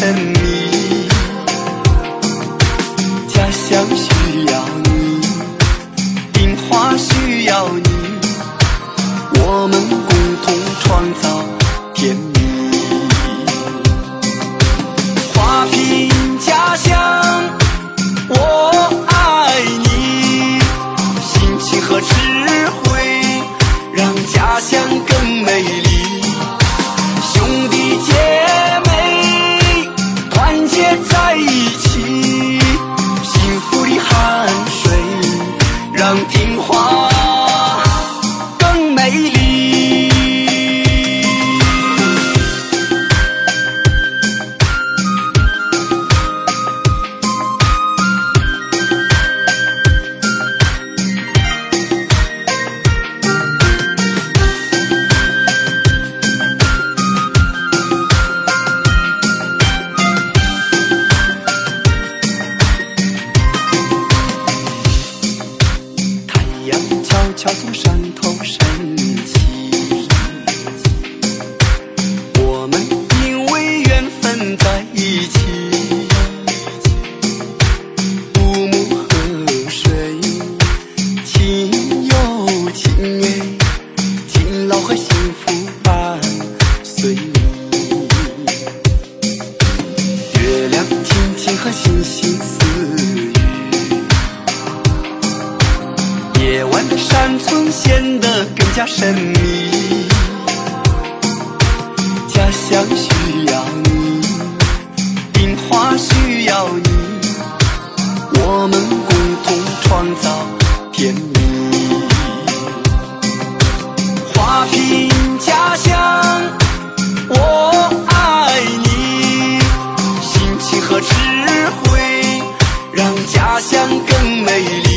神秘。家乡需要你，樱花需要你，我们共同创造甜蜜。花瓶家乡，我爱你，心情和智慧让家乡更美丽。兄弟姐妹团结在一起，幸福的汗水让听话更美丽。悄从山头升起，我们因为缘分在一起。父母河水，亲友情爱，勤劳和幸福伴随你。月亮轻轻和星星私语，夜晚的山村显得更加神秘。家乡需要你，樱花需要你，我们共同创造甜蜜。花瓶家乡，我爱你，心情和智慧让家乡更美丽。